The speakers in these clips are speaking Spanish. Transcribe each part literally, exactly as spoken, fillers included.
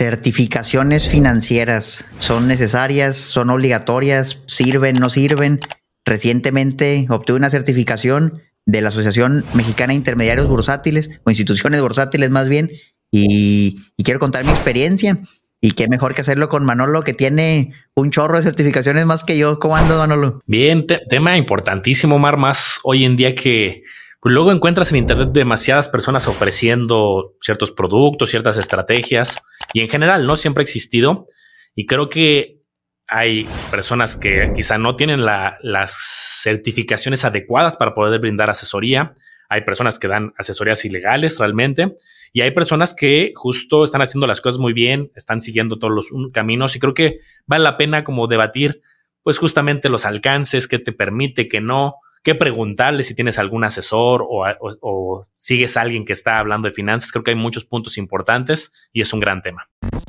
Certificaciones financieras, ¿son necesarias? ¿Son obligatorias? ¿Sirven? ¿No sirven? Recientemente obtuve una certificación de la Asociación Mexicana de Intermediarios Bursátiles, o instituciones bursátiles más bien, y, y quiero contar mi experiencia. Y qué mejor que hacerlo con Manolo, que tiene un chorro de certificaciones más que yo. ¿Cómo andas, Manolo? Bien, te- tema importantísimo, Mar, más hoy en día que pues, luego encuentras en internet demasiadas personas ofreciendo ciertos productos, ciertas estrategias, y en general no siempre ha existido. Y creo que hay personas que quizá no tienen la- las certificaciones adecuadas para poder brindar asesoría. Hay personas que dan asesorías ilegales realmente. Y hay personas que justo están haciendo las cosas muy bien, están siguiendo todos los um, caminos, y creo que vale la pena como debatir pues justamente los alcances, qué te permite, qué no, qué preguntarle si tienes algún asesor o, o, o sigues a alguien que está hablando de finanzas. Creo que hay muchos puntos importantes y es un gran tema.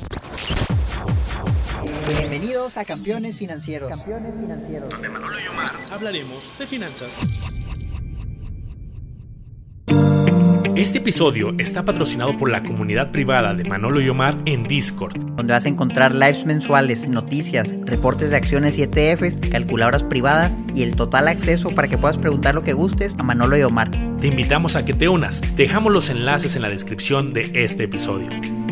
Bienvenidos a Campeones Financieros. Campeones Financieros. Donde Manolo y Omar hablaremos de finanzas. Este episodio está patrocinado por la comunidad privada de Manolo y Omar en Discord, Donde vas a encontrar lives mensuales, noticias, reportes de acciones y E T Fs, calculadoras privadas y el total acceso para que puedas preguntar lo que gustes a Manolo y Omar. Te invitamos a que te unas. Dejamos los enlaces en la descripción de este episodio.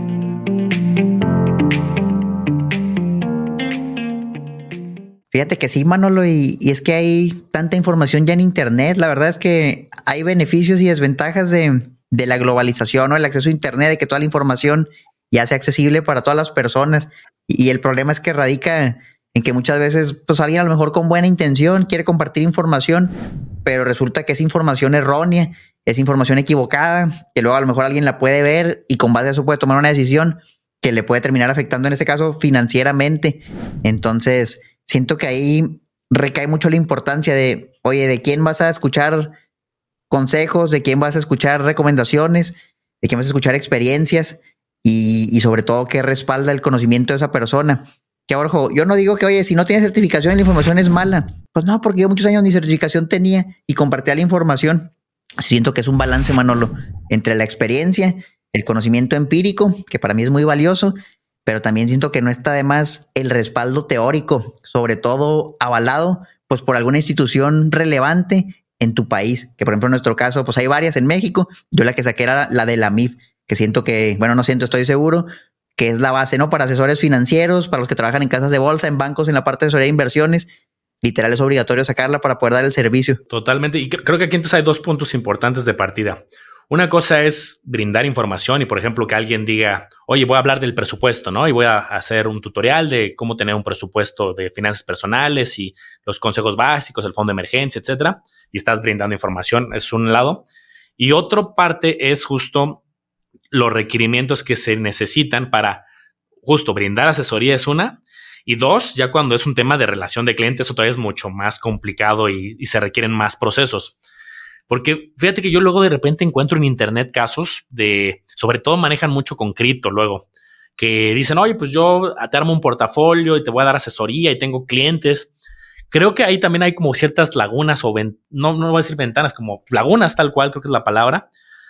Fíjate que sí, Manolo, y, y es que hay tanta información ya en internet. La verdad es que hay beneficios y desventajas de, de la globalización o el acceso a internet, de que toda la información ya sea accesible para todas las personas. Y, y el problema es que radica en que muchas veces pues alguien a lo mejor con buena intención quiere compartir información, pero resulta que es información errónea, es información equivocada, que luego a lo mejor alguien la puede ver y con base a eso puede tomar una decisión que le puede terminar afectando, en este caso, financieramente. Entonces, siento que ahí recae mucho la importancia de, oye, ¿de quién vas a escuchar consejos? ¿De quién vas a escuchar recomendaciones? ¿De quién vas a escuchar experiencias? Y, y sobre todo, ¿qué respalda el conocimiento de esa persona? Que ahora, ojo, yo no digo que, oye, si no tienes certificación, la información es mala. Pues no, porque yo muchos años ni certificación tenía y compartía la información. Siento que es un balance, Manolo, entre la experiencia, el conocimiento empírico, que para mí es muy valioso, pero también siento que no está de más el respaldo teórico, sobre todo avalado pues por alguna institución relevante en tu país, que por ejemplo en nuestro caso pues hay varias en México. Yo la que saqué era la de la M I F, que siento que, bueno, no siento, estoy seguro que es la base, ¿no? Para asesores financieros, para los que trabajan en casas de bolsa, en bancos, en la parte de asesoría de inversiones. Literal es obligatorio sacarla para poder dar el servicio. Totalmente. Y cre- creo que aquí entonces hay dos puntos importantes de partida. Una cosa es brindar información y, por ejemplo, que alguien diga, oye, voy a hablar del presupuesto, ¿no? Y voy a hacer un tutorial de cómo tener un presupuesto de finanzas personales y los consejos básicos, el fondo de emergencia, etcétera. Y estás brindando información, es un lado. Y otra parte es justo los requerimientos que se necesitan para justo brindar asesoría, es una. Y dos, ya cuando es un tema de relación de clientes, eso todavía es mucho más complicado y, y se requieren más procesos. Porque fíjate que yo luego de repente encuentro en internet casos de, sobre todo manejan mucho con cripto luego, que dicen, oye, pues yo te armo un portafolio y te voy a dar asesoría y tengo clientes. Creo que ahí también hay como ciertas lagunas o ven, no, no voy a decir ventanas, como lagunas tal cual, creo que es la palabra,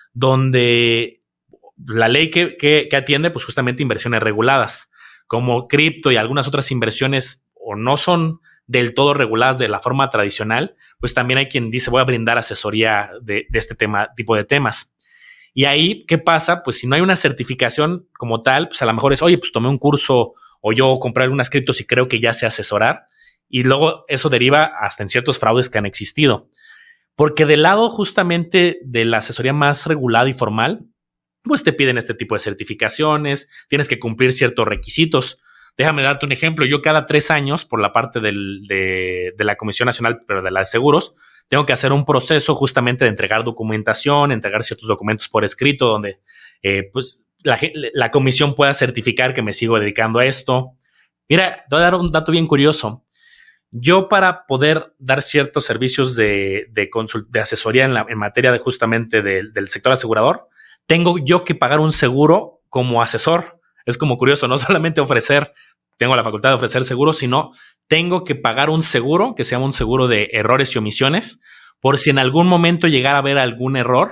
donde la ley que, que, que atiende pues justamente inversiones reguladas, como cripto y algunas otras inversiones o no son del todo reguladas de la forma tradicional, pues también hay quien dice voy a brindar asesoría de, de este tema, tipo de temas. Y ahí, ¿qué pasa? Pues si no hay una certificación como tal, pues a lo mejor es, oye, pues tomé un curso o yo compré algunas criptos y creo que ya sé asesorar. Y luego eso deriva hasta en ciertos fraudes que han existido. Porque del lado justamente de la asesoría más regulada y formal, pues te piden este tipo de certificaciones, tienes que cumplir ciertos requisitos. Déjame darte un ejemplo. Yo cada tres años, por la parte del, de, de la Comisión Nacional, pero de la de Seguros, tengo que hacer un proceso justamente de entregar documentación, entregar ciertos documentos por escrito, donde eh, pues la, la comisión pueda certificar que me sigo dedicando a esto. Mira, te voy a dar un dato bien curioso. Yo, para poder dar ciertos servicios de, de, consult, de asesoría en, la, en materia de justamente de, del sector asegurador, tengo yo que pagar un seguro como asesor. Es como curioso, no solamente ofrecer, tengo la facultad de ofrecer seguros, sino tengo que pagar un seguro que se llama un seguro de errores y omisiones, por si en algún momento llegara a haber algún error,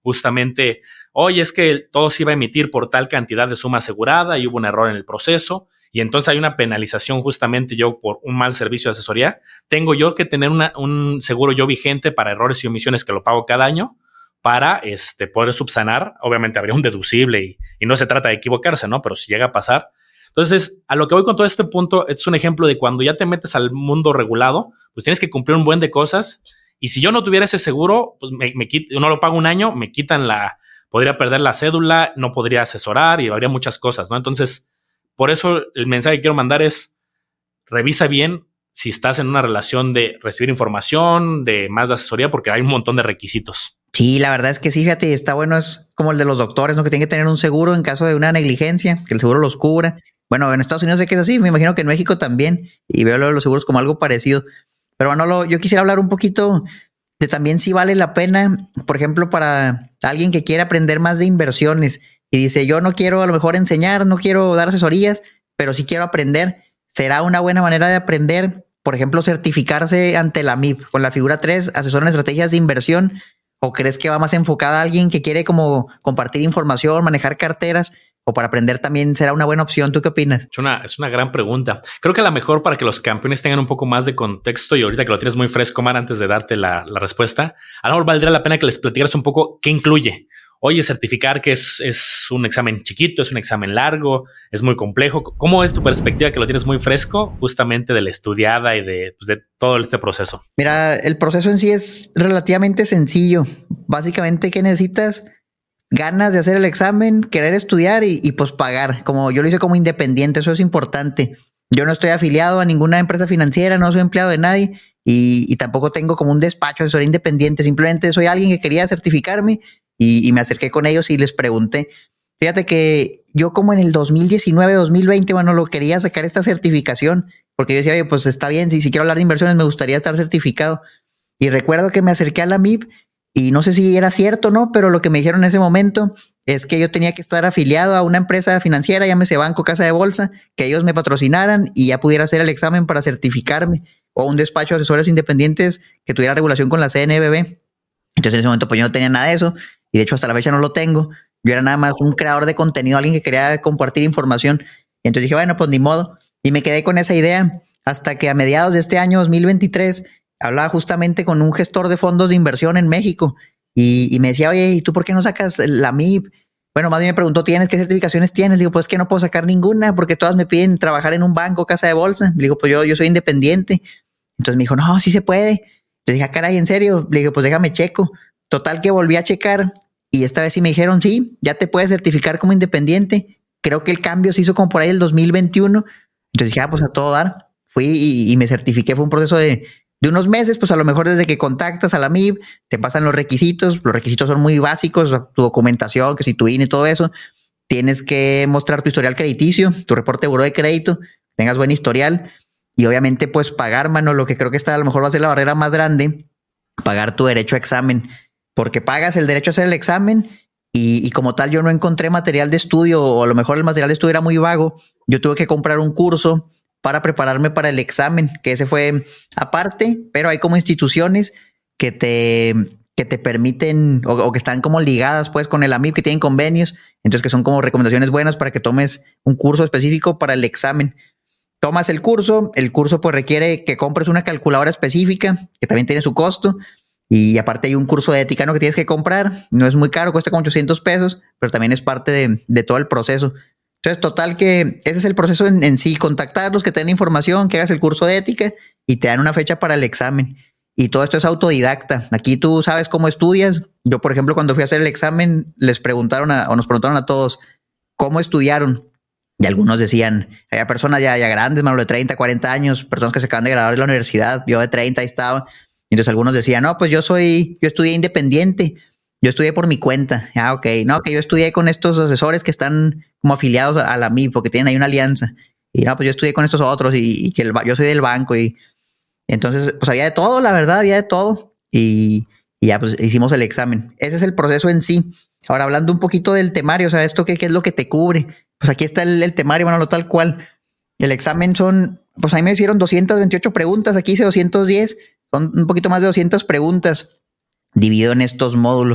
justamente, oye, es que todo se iba a emitir por tal cantidad de suma asegurada y hubo un error en el proceso, y entonces hay una penalización justamente yo por un mal servicio de asesoría. Tengo yo que tener una, un seguro yo vigente para errores y omisiones que lo pago cada año para este, poder subsanar. Obviamente habría un deducible y, y no se trata de equivocarse, ¿no? Pero si llega a pasar. Entonces, a lo que voy con todo este punto, es un ejemplo de cuando ya te metes al mundo regulado, pues tienes que cumplir un buen de cosas. Y si yo no tuviera ese seguro, pues me, me quit, no lo pago un año, me quitan la, podría perder la cédula, no podría asesorar y habría muchas cosas, ¿no? Entonces, por eso el mensaje que quiero mandar es, revisa bien si estás en una relación de recibir información, de más de asesoría, porque hay un montón de requisitos. Sí, la verdad es que sí, fíjate, está bueno, es como el de los doctores, ¿no? Que tienen que tener un seguro en caso de una negligencia, que el seguro los cubra. Bueno, en Estados Unidos sé que es así, me imagino que en México también, y veo lo de los seguros como algo parecido. Pero Manolo, yo quisiera hablar un poquito de también si vale la pena, por ejemplo, para alguien que quiere aprender más de inversiones y dice, yo no quiero a lo mejor enseñar, no quiero dar asesorías, pero sí quiero aprender. ¿Será una buena manera de aprender, por ejemplo, certificarse ante la M I P con la figura tres, asesor en estrategias de inversión? ¿O crees que va más enfocada a alguien que quiere como compartir información, manejar carteras? ¿O para aprender también será una buena opción? ¿Tú qué opinas? Es una, es una gran pregunta. Creo que a lo mejor para que los campeones tengan un poco más de contexto y ahorita que lo tienes muy fresco, Mar, antes de darte la, la respuesta, a lo mejor valdría la pena que les platicaras un poco qué incluye. Oye, certificar que es, es un examen chiquito, es un examen largo, es muy complejo. ¿Cómo es tu perspectiva que lo tienes muy fresco justamente de la estudiada y de, pues, de todo este proceso? Mira, el proceso en sí es relativamente sencillo. Básicamente, ¿qué necesitas? Ganas de hacer el examen, querer estudiar y, y pues pagar. Como yo lo hice como independiente, eso es importante. Yo no estoy afiliado a ninguna empresa financiera, no soy empleado de nadie y, y tampoco tengo como un despacho de asesoría independiente. Simplemente soy alguien que quería certificarme y, y me acerqué con ellos y les pregunté. Fíjate que yo como en el dos mil diecinueve, dos mil veinte, bueno, lo quería sacar esta certificación porque yo decía, oye, pues está bien, si, si quiero hablar de inversiones me gustaría estar certificado. Y recuerdo que me acerqué a la M I P y no sé si era cierto o no, pero lo que me dijeron en ese momento es que yo tenía que estar afiliado a una empresa financiera, llámese banco, casa de bolsa, que ellos me patrocinaran y ya pudiera hacer el examen para certificarme, o un despacho de asesores independientes que tuviera regulación con la C N B B. Entonces en ese momento pues yo no tenía nada de eso y de hecho hasta la fecha no lo tengo. Yo era nada más un creador de contenido, alguien que quería compartir información. Y entonces dije, bueno, pues ni modo. Y me quedé con esa idea hasta que a mediados de este año dos mil veintitrés hablaba justamente con un gestor de fondos de inversión en México y, y me decía, oye, ¿y tú por qué no sacas la M I P? Bueno, más bien me preguntó, ¿tienes qué certificaciones tienes? Digo, pues que no puedo sacar ninguna porque todas me piden trabajar en un banco, casa de bolsa. Le digo, pues yo, yo soy independiente. Entonces me dijo, no, sí se puede. Le dije, ah, caray, ¿en serio? Le dije, pues déjame checo. Total que volví a checar y esta vez sí me dijeron, sí, ya te puedes certificar como independiente. Creo que el cambio se hizo como por ahí el dos mil veintiuno. Entonces dije, ah, pues a todo dar. Fui y, y me certifiqué. Fue un proceso de, de unos meses, pues a lo mejor desde que contactas a la M I P, te pasan los requisitos. Los requisitos son muy básicos, tu documentación, que si tu I N E y todo eso. Tienes que mostrar tu historial crediticio, tu reporte de buró de crédito, tengas buen historial y obviamente pues pagar, mano, lo que creo que está a lo mejor va a ser la barrera más grande, pagar tu derecho a examen, porque pagas el derecho a hacer el examen y, y como tal yo no encontré material de estudio o a lo mejor el material de estudio era muy vago. Yo tuve que comprar un curso para prepararme para el examen, que ese fue aparte, pero hay como instituciones que te, que te permiten o, o que están como ligadas pues con el A M I P, que tienen convenios, entonces que son como recomendaciones buenas para que tomes un curso específico para el examen. Tomas el curso, el curso pues requiere que compres una calculadora específica, que también tiene su costo, y aparte hay un curso de ética, ¿no?, que tienes que comprar, no es muy caro, cuesta como ochocientos pesos, pero también es parte de, de todo el proceso. Entonces, total que ese es el proceso en, en sí, contactarlos, que te den información, que hagas el curso de ética y te dan una fecha para el examen. Y todo esto es autodidacta. Aquí tú sabes cómo estudias. Yo, por ejemplo, cuando fui a hacer el examen, les preguntaron a, o nos preguntaron a todos cómo estudiaron. Y algunos decían, había personas ya, ya grandes, mano, de treinta, cuarenta años, personas que se acaban de graduar de la universidad. Yo de treinta ahí estaba. Entonces algunos decían, no, pues yo soy, yo estudié independiente. Yo estudié por mi cuenta. Ah, ok. No, que yo estudié con estos asesores que están como afiliados a la M I P porque tienen ahí una alianza. Y no, pues yo estudié con estos otros y, y que el, yo soy del banco. Y entonces, pues había de todo, la verdad, había de todo. Y, y ya, pues hicimos el examen. Ese es el proceso en sí. Ahora, hablando un poquito del temario, o sea, esto qué, qué es lo que te cubre. Pues aquí está el, el temario, bueno, lo tal cual. El examen son, pues a mí me hicieron doscientas veintiocho preguntas. Aquí hice doscientos diez. Son un poquito más de doscientas preguntas dividido en estos módulos.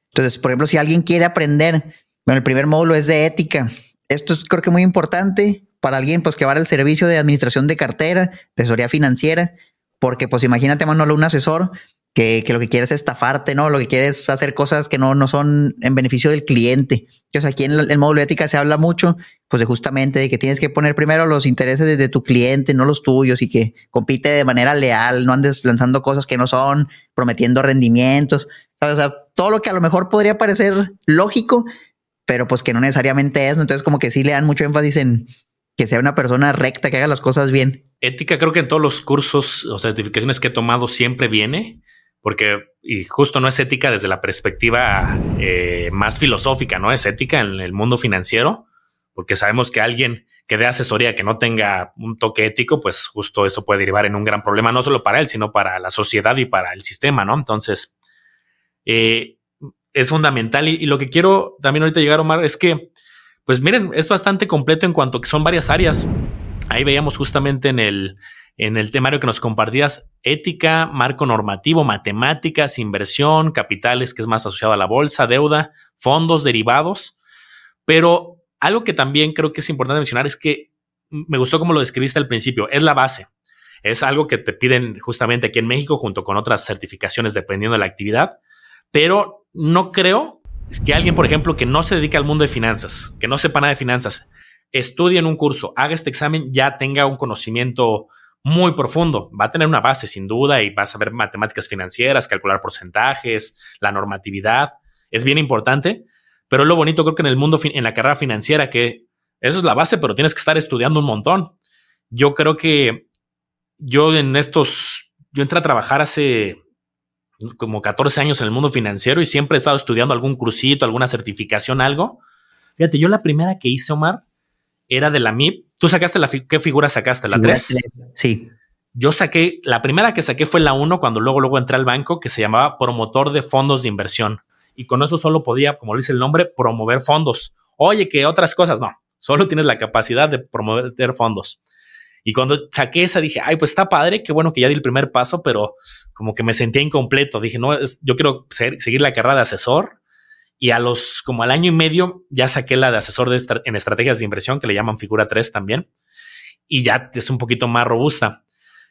Entonces, por ejemplo, si alguien quiere aprender, bueno, el primer módulo es de ética. Esto es creo que muy importante para alguien pues que va al servicio de administración de cartera, de asesoría financiera, porque pues imagínate, Manolo, un asesor que, que lo que quiere es estafarte, ¿no? Lo que quiere es hacer cosas que no, no son en beneficio del cliente. Entonces aquí en el, el módulo de ética se habla mucho pues de justamente de que tienes que poner primero los intereses de, de tu cliente, no los tuyos, y que compite de manera leal, no andes lanzando cosas que no son, prometiendo rendimientos, ¿sabes? O sea, todo lo que a lo mejor podría parecer lógico, pero pues que no necesariamente es, ¿no? Entonces como que sí le dan mucho énfasis en que sea una persona recta, que haga las cosas bien. Ética creo que en todos los cursos o certificaciones que he tomado siempre viene, porque y justo no es ética desde la perspectiva eh, más filosófica, ¿no? Es ética en el mundo financiero, porque sabemos que alguien que dé asesoría que no tenga un toque ético, pues justo eso puede derivar en un gran problema, no solo para él, sino para la sociedad y para el sistema, ¿no? Entonces, eh, es fundamental. Y, y lo que quiero también ahorita llegar, Omar, es que, pues miren, es bastante completo en cuanto a que son varias áreas. Ahí veíamos justamente en el, en el temario que nos compartías, ética, marco normativo, matemáticas, inversión, capitales, que es más asociado a la bolsa, deuda, fondos, derivados. Pero algo que también creo que es importante mencionar es que me gustó como lo describiste al principio, es la base. Es algo que te piden justamente aquí en México junto con otras certificaciones dependiendo de la actividad, pero no creo que alguien, por ejemplo, que no se dedica al mundo de finanzas, que no sepa nada de finanzas, estudie en un curso, haga este examen, ya tenga un conocimiento muy profundo. Va a tener una base sin duda y va a saber matemáticas financieras, calcular porcentajes, la normatividad. Es bien importante. Pero lo bonito creo que en el mundo, en la carrera financiera, que eso es la base, pero tienes que estar estudiando un montón. Yo creo que yo en estos, yo entré a trabajar hace como catorce años en el mundo financiero y siempre he estado estudiando algún cursito, alguna certificación, algo. Fíjate, yo la primera que hice, Omar, era de la M I P. ¿Tú sacaste la, qué figura sacaste? ¿La tres? Sí. Yo saqué, la primera que saqué fue la uno cuando luego, luego entré al banco, que se llamaba promotor de fondos de inversión. Y con eso solo podía, como dice el nombre, promover fondos. Oye, que otras cosas, no. Solo tienes la capacidad de promover fondos. Y cuando saqué esa dije, ay, pues está padre, qué bueno que ya di el primer paso, pero como que me sentía incompleto. Dije, no, es, yo quiero ser, seguir la carrera de asesor. Y a los, como al año y medio, ya saqué la de asesor de estra- en estrategias de inversión, que le llaman figura tres también. Y ya es un poquito más robusta.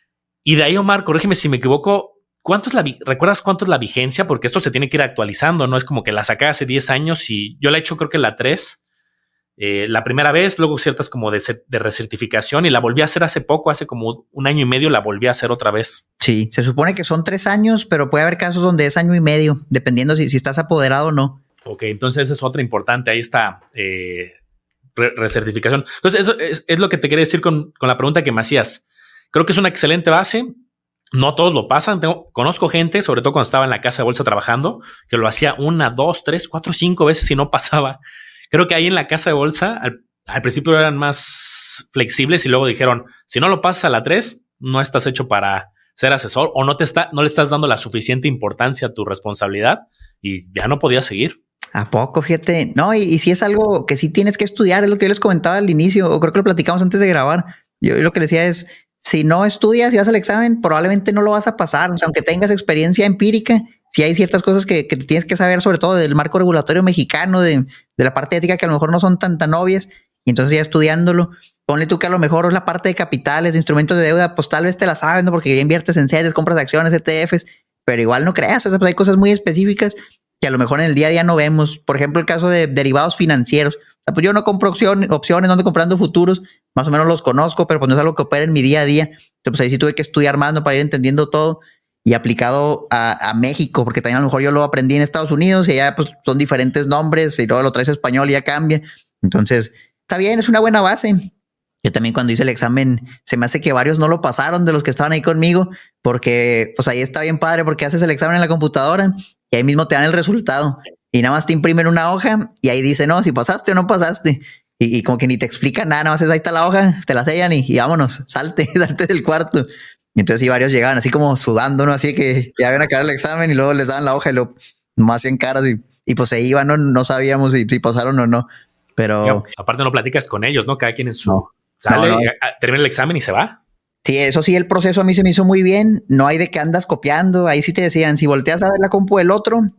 Y de ahí, Omar, corrígeme si me equivoco, ¿cuánto es la, ¿recuerdas cuánto es la vigencia? Porque esto se tiene que ir actualizando, no es como que la saqué hace diez años y yo la he hecho creo que la tres, eh, la primera vez, luego ciertas como de, de recertificación y la volví a hacer hace poco, hace como un año y medio la volví a hacer otra vez. Sí, se supone que son tres años, pero puede haber casos donde es año y medio, dependiendo si, si estás apoderado o no. Ok, entonces es otra importante, ahí está eh, re recertificación. Entonces eso es, es lo que te quería decir con, con la pregunta que me hacías. Creo que es una excelente base. No todos lo pasan. Tengo, conozco gente, sobre todo cuando estaba en la casa de bolsa trabajando, que lo hacía una, dos, tres, cuatro, cinco veces y no pasaba. Creo que ahí en la casa de bolsa al, al principio eran más flexibles y luego dijeron, si no lo pasas a la tres, no estás hecho para ser asesor o no te está, no le estás dando la suficiente importancia a tu responsabilidad y ya no podías seguir. ¿A poco? Fíjate. No, y, y si es algo que sí tienes que estudiar, es lo que yo les comentaba al inicio, o creo que lo platicamos antes de grabar. Yo lo que les decía es, si no estudias y vas al examen, probablemente no lo vas a pasar. O sea, aunque tengas experiencia empírica, si hay ciertas cosas que, que tienes que saber, sobre todo del marco regulatorio mexicano, de, de la parte ética, que a lo mejor no son tan, tan obvias. Y entonces ya estudiándolo, ponle tú que a lo mejor es la parte de capitales, de instrumentos de deuda, pues tal vez te la sabes, ¿no? Porque ya inviertes en C E Tes, compras de acciones, E T Fs, pero igual no creas. O sea, pues hay cosas muy específicas que a lo mejor en el día a día no vemos. Por ejemplo, el caso de derivados financieros. O sea, pues yo no compro opciones, opciones, no ando comprando futuros, más o menos los conozco, pero pues no es algo que opera en mi día a día. Entonces, pues ahí sí tuve que estudiar más, ¿no? Para ir entendiendo todo y aplicado a, a México, porque también a lo mejor yo lo aprendí en Estados Unidos y allá pues son diferentes nombres y luego lo traes a español y ya cambia. Entonces, está bien, es una buena base. Yo también cuando hice el examen, se me hace que varios no lo pasaron de los que estaban ahí conmigo, porque pues ahí está bien padre, porque haces el examen en la computadora y ahí mismo te dan el resultado y nada más te imprimen una hoja y ahí dice, no, si pasaste o no pasaste. Y, y como que ni te explican nada, nada más es, ahí está la hoja, te la sellan y, y vámonos, salte, salte del cuarto. Y entonces sí, varios llegaban así como sudando, ¿no? Así que ya habían acabado el examen y luego les daban la hoja y lo nomás hacían caras y, y pues se iban, ¿no? No sabíamos si, si pasaron o no. Pero y aparte no platicas con ellos, ¿no? Cada quien en su... No. Sale, No, no. termina el examen y se va. Sí, eso sí, el proceso a mí se me hizo muy bien. No hay de que andas copiando. Ahí sí te decían, si volteas a ver la compu del otro,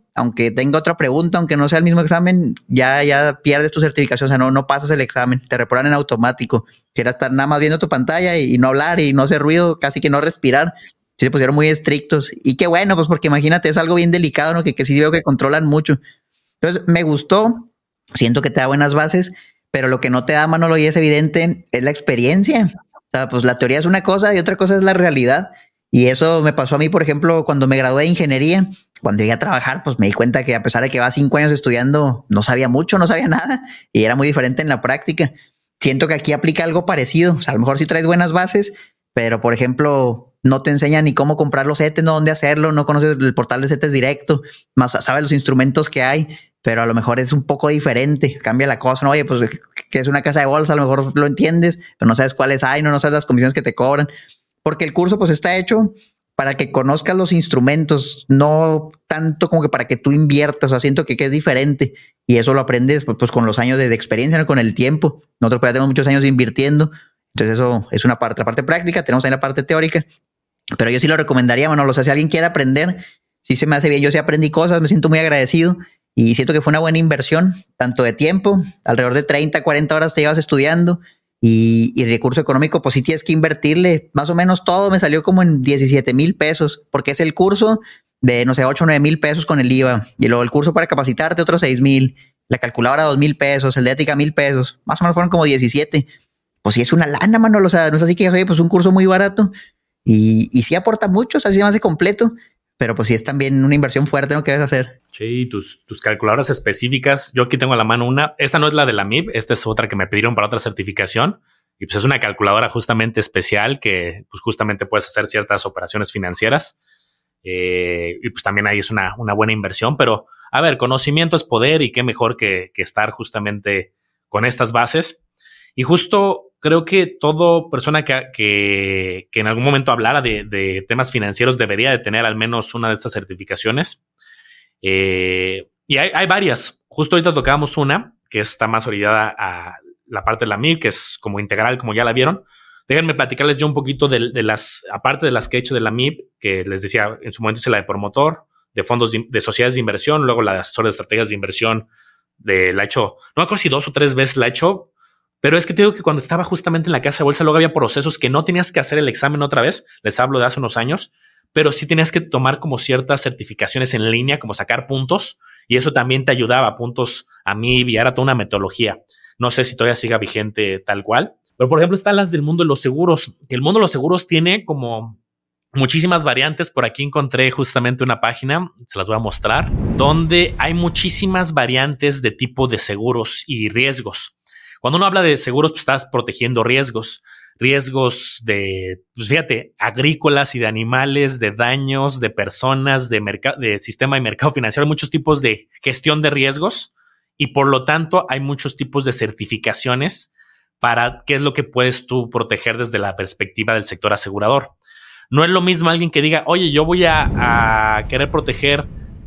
aunque tenga otra pregunta, aunque no sea el mismo examen, ya, ya pierdes tu certificación, o sea, no, no pasas el examen, te reprueban en automático. Si era estar nada más viendo tu pantalla y, y no hablar y no hacer ruido, casi que no respirar, sí se pusieron muy estrictos. Y qué bueno, pues porque imagínate, es algo bien delicado, ¿no? Que, que sí veo que controlan mucho. Entonces, me gustó, siento que te da buenas bases, pero lo que no te da, Manolo, y es evidente, es la experiencia. O sea, pues la teoría es una cosa y otra cosa es la realidad. Y eso me pasó a mí, por ejemplo, cuando me gradué de ingeniería. Cuando llegué a trabajar, pues me di cuenta que a pesar de que va cinco años estudiando, no sabía mucho, no sabía nada y era muy diferente en la práctica. Siento que aquí aplica algo parecido. O sea, a lo mejor sí traes buenas bases, pero por ejemplo, no te enseñan ni cómo comprar los C E Tes, no dónde hacerlo, no conoces el portal de C E Tes directo, más sabes los instrumentos que hay, pero a lo mejor es un poco diferente. Cambia la cosa, ¿no? Oye, pues que es una casa de bolsa, a lo mejor lo entiendes, pero no sabes cuáles hay, no, no sabes las comisiones que te cobran, porque el curso pues está hecho para que conozcas los instrumentos, no tanto como que para que tú inviertas. O sea, siento que, que es diferente y eso lo aprendes pues, pues con los años de, de experiencia, ¿no? Con el tiempo. Nosotros pues, ya tenemos muchos años invirtiendo, entonces eso es una parte. La parte práctica, tenemos ahí la parte teórica, pero yo sí lo recomendaría, Manolo. O sea, si alguien quiere aprender, sí se me hace bien. Yo sí aprendí cosas, me siento muy agradecido y siento que fue una buena inversión, tanto de tiempo, alrededor de treinta, cuarenta horas te llevas estudiando. Y, y recurso económico, pues sí tienes que invertirle más o menos todo. Me salió como en diecisiete mil pesos, porque es el curso de, no sé, ocho o nueve mil pesos con el I V A. Y luego el curso para capacitarte, otros seis mil. La calculadora, dos mil pesos. El de ética, mil pesos. Más o menos fueron como diecisiete. Pues sí es una lana, Manolo. O sea, no es así que, oye, pues un curso muy barato. Y, y sí aporta mucho, o sea, sí se me hace completo. Pero pues sí es también una inversión fuerte, ¿no? Que debes hacer. Sí, tus, tus calculadoras específicas. Yo aquí tengo a la mano una. Esta no es la de la M I B, esta es otra que me pidieron para otra certificación. Y pues es una calculadora justamente especial que pues justamente puedes hacer ciertas operaciones financieras. Eh, y pues también ahí es una, una buena inversión. Pero a ver, conocimiento es poder y qué mejor que, que estar justamente con estas bases. Y justo creo que toda persona que, que, que en algún momento hablara de, de temas financieros debería de tener al menos una de estas certificaciones. Eh, y hay, hay varias. Justo ahorita tocábamos una que está más orientada a la parte de la M I B, que es como integral, como ya la vieron. Déjenme platicarles yo un poquito de, de las, aparte de las que he hecho de la M I B, que les decía, en su momento hice la de promotor, de fondos de, de sociedades de inversión, luego la de asesor de estrategias de inversión, de la he hecho, no me acuerdo si dos o tres veces la he hecho, pero es que te digo que cuando estaba justamente en la casa de bolsa, luego había procesos que no tenías que hacer el examen otra vez, les hablo de hace unos años, pero sí tenías que tomar como ciertas certificaciones en línea, como sacar puntos, y eso también te ayudaba, puntos a M I B, y era toda una metodología. No sé si todavía siga vigente tal cual, pero por ejemplo están las del mundo de los seguros, que el mundo de los seguros tiene como muchísimas variantes. Por aquí encontré justamente una página, se las voy a mostrar, donde hay muchísimas variantes de tipo de seguros y riesgos. Cuando uno habla de seguros, pues estás protegiendo riesgos, riesgos de, pues fíjate, agrícolas y de animales, de daños, de personas, de, mercado, de sistema de mercado financiero. Hay muchos tipos de gestión de riesgos y por lo tanto hay muchos tipos de certificaciones para qué es lo que puedes tú proteger desde la perspectiva del sector asegurador. No es lo mismo alguien que diga, oye, yo voy a, a querer proteger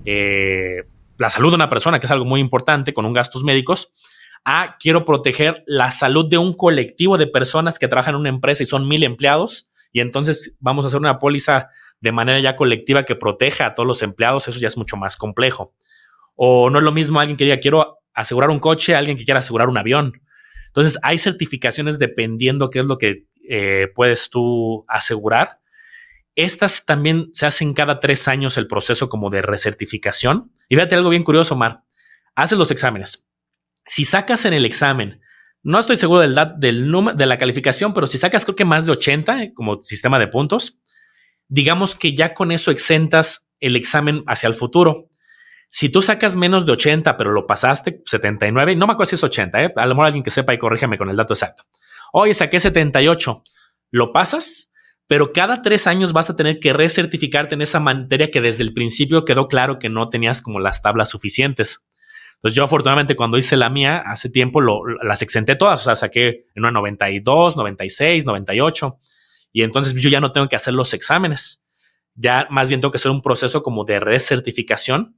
eh, la salud de una persona, que es algo muy importante con un gastos médicos, a quiero proteger la salud de un colectivo de personas que trabajan en una empresa y son mil empleados, y entonces vamos a hacer una póliza de manera ya colectiva que proteja a todos los empleados. Eso ya es mucho más complejo. O no es lo mismo alguien que diga, quiero asegurar un coche, a alguien que quiera asegurar un avión. Entonces hay certificaciones dependiendo qué es lo que eh, puedes tú asegurar. Estas también se hacen cada tres años el proceso como de recertificación. Y fíjate algo bien curioso, Omar. Haces los exámenes. Si sacas en el examen, no estoy seguro del, del número de la calificación, pero si sacas creo que más de ochenta como sistema de puntos, digamos que ya con eso exentas el examen hacia el futuro. Si tú sacas menos de ochenta, pero lo pasaste setenta y nueve, no me acuerdo si es ochenta, ¿eh? A lo mejor alguien que sepa y corríjame con el dato exacto. Oye, saqué setenta y ocho, lo pasas, pero cada tres años vas a tener que recertificarte en esa materia que desde el principio quedó claro que no tenías como las tablas suficientes. Entonces yo afortunadamente cuando hice la mía hace tiempo lo, las exenté todas, o sea, saqué en una noventa y dos, noventa y seis, noventa y ocho y entonces yo ya no tengo que hacer los exámenes, ya más bien tengo que hacer un proceso como de recertificación.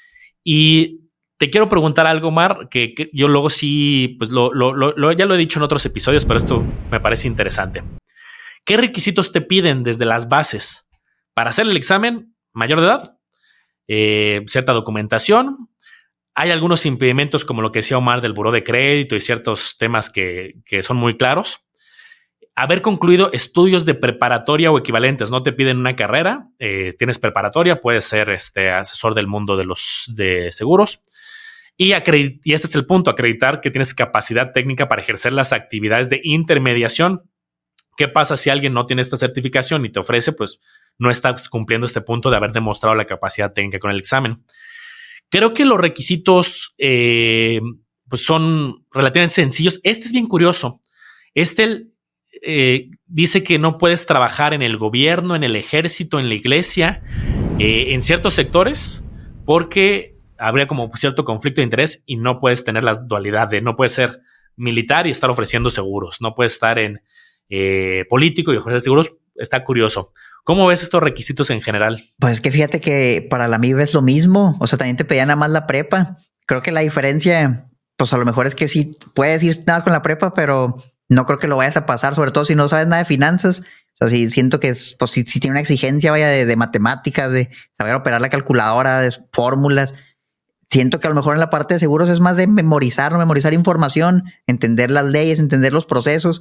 Y te quiero preguntar algo, Mar, que, que yo luego sí, pues lo, lo, lo, ya lo he dicho en otros episodios, pero esto me parece interesante. ¿Qué requisitos te piden desde las bases para hacer el examen? Mayor de edad. eh, cierta documentación. Hay algunos impedimentos como lo que decía Omar del buró de crédito y ciertos temas que, que son muy claros. Haber concluido estudios de preparatoria o equivalentes. No te piden una carrera, eh, tienes preparatoria, puedes ser este asesor del mundo de los de seguros. Y, acredit- y este es el punto, acreditar que tienes capacidad técnica para ejercer las actividades de intermediación. ¿Qué pasa si alguien no tiene esta certificación y te ofrece? Pues no estás cumpliendo este punto de haber demostrado la capacidad técnica con el examen. Creo que los requisitos eh, pues son relativamente sencillos. Este es bien curioso. Este eh, dice que no puedes trabajar en el gobierno, en el ejército, en la iglesia, eh, en ciertos sectores, porque habría como cierto conflicto de interés y no puedes tener la dualidad de no puedes ser militar y estar ofreciendo seguros. No puedes estar en eh, político y ofrecer seguros. Está curioso. ¿Cómo ves estos requisitos en general? Pues que fíjate que para la M I B es lo mismo. O sea, también te pedían nada más la prepa. Creo que la diferencia, pues a lo mejor es que sí puedes ir nada más con la prepa, pero no creo que lo vayas a pasar, sobre todo si no sabes nada de finanzas. O sea, sí siento que es, pues si, si tiene una exigencia, vaya, de, de matemáticas, de saber operar la calculadora, de fórmulas. Siento que a lo mejor en la parte de seguros es más de memorizar, memorizar información, entender las leyes, entender los procesos.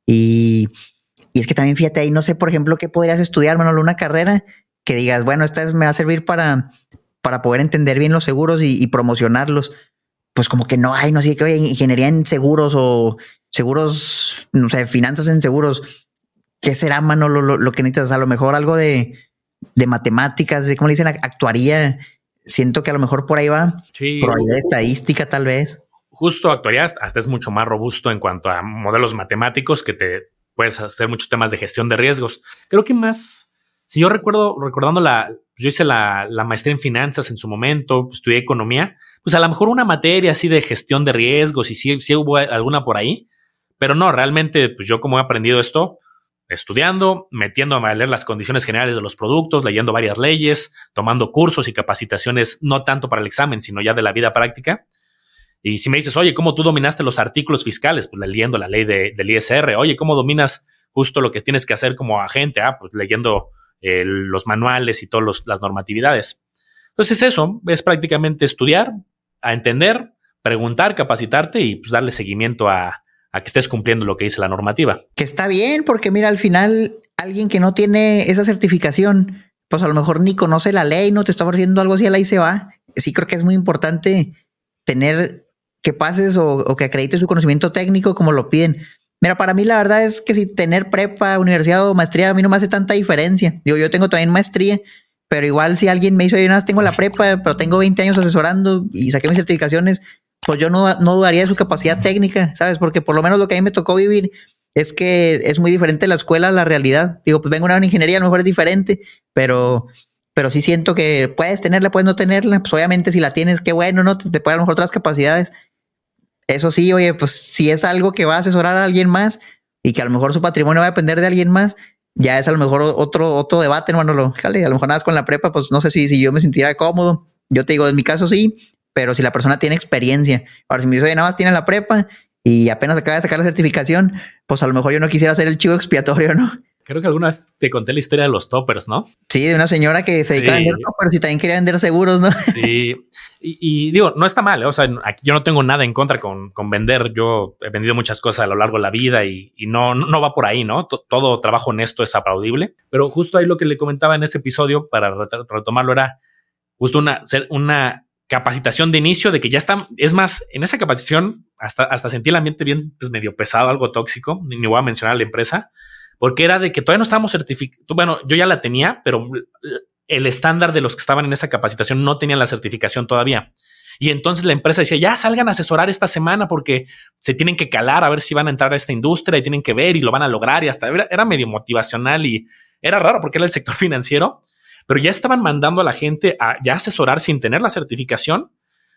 Y, y es que también fíjate ahí, no sé, por ejemplo, qué podrías estudiar, Manolo, una carrera que digas, bueno, esta es, me va a servir para, para poder entender bien los seguros y, y promocionarlos. Pues como que no hay, no sé, que oye, ingeniería en seguros o seguros, no sé, finanzas en seguros. ¿Qué será, Manolo, lo, lo que necesitas? A lo mejor algo de, de matemáticas, de cómo le dicen, actuaría. Siento que a lo mejor por ahí va. Sí, probabilidad estadística, tal vez. Justo actuaría, hasta es mucho más robusto en cuanto a modelos matemáticos que te puedes hacer muchos temas de gestión de riesgos. Creo que más, si yo recuerdo, recordando la, yo hice la, la maestría en finanzas en su momento, pues, estudié economía, pues a lo mejor una materia así de gestión de riesgos y sí, sí hubo alguna por ahí, pero no, realmente, pues yo como he aprendido esto, estudiando, metiéndome a leer las condiciones generales de los productos, leyendo varias leyes, tomando cursos y capacitaciones, no tanto para el examen, sino ya de la vida práctica. Y si me dices, oye, ¿cómo tú dominaste los artículos fiscales? Pues leyendo la ley de, del I S R. Oye, ¿cómo dominas justo lo que tienes que hacer como agente? Ah, pues leyendo eh, los manuales y todas las normatividades. Entonces eso es prácticamente estudiar, a entender, preguntar, capacitarte y pues darle seguimiento a, a que estés cumpliendo lo que dice la normativa. Que está bien, porque mira, al final alguien que no tiene esa certificación, pues a lo mejor ni conoce la ley, no te está ofreciendo algo así, a la ahí se va. Sí creo que es muy importante tener que pases o, o que acredites su conocimiento técnico como lo piden. Mira, para mí la verdad es que si tener prepa, universidad o maestría a mí no me hace tanta diferencia. Digo, yo tengo también maestría, pero igual si alguien me dice, yo nada más tengo la prepa, pero tengo veinte años asesorando y saqué mis certificaciones, pues yo no, no dudaría de su capacidad técnica, ¿sabes? Porque por lo menos lo que a mí me tocó vivir es que es muy diferente la escuela a la realidad. Digo, pues vengo a una ingeniería, a lo mejor es diferente, pero... pero sí siento que puedes tenerla, puedes no tenerla. Pues obviamente si la tienes, qué bueno, ¿no? Te, te puede a lo mejor otras capacidades. Eso sí, oye, pues si es algo que va a asesorar a alguien más y que a lo mejor su patrimonio va a depender de alguien más, ya es a lo mejor otro, otro debate, hermano. Lo, jale, a lo mejor nada más con la prepa, pues no sé si, si yo me sentiría cómodo. Yo te digo, en mi caso sí, pero si la persona tiene experiencia. Ahora, si me dice, oye, nada más tiene la prepa y apenas acaba de sacar la certificación, pues a lo mejor yo no quisiera ser el chivo expiatorio, ¿no? Creo que alguna vez te conté la historia de los toppers, ¿no? Sí, de una señora que se dedica sí. a vender toppers y también quería vender seguros, ¿no? Sí, y, y digo, no está mal, ¿eh? O sea, aquí yo no tengo nada en contra con, con vender. Yo he vendido muchas cosas a lo largo de la vida y, y no, no va por ahí, ¿no? T- todo trabajo honesto es aplaudible. Pero justo ahí lo que le comentaba en ese episodio, para retomarlo, era justo una, una capacitación de inicio de que ya está. Es más, en esa capacitación hasta, hasta sentí el ambiente bien, pues medio pesado, algo tóxico. Ni, ni voy a mencionar a la empresa. Porque era de que todavía no estábamos certificados. Bueno, yo ya la tenía, pero el estándar de los que estaban en esa capacitación no tenían la certificación todavía. Y entonces la empresa decía, ya salgan a asesorar esta semana porque se tienen que calar a ver si van a entrar a esta industria y tienen que ver y lo van a lograr. Y hasta era, era medio motivacional y era raro porque era el sector financiero, pero ya estaban mandando a la gente a ya asesorar sin tener la certificación.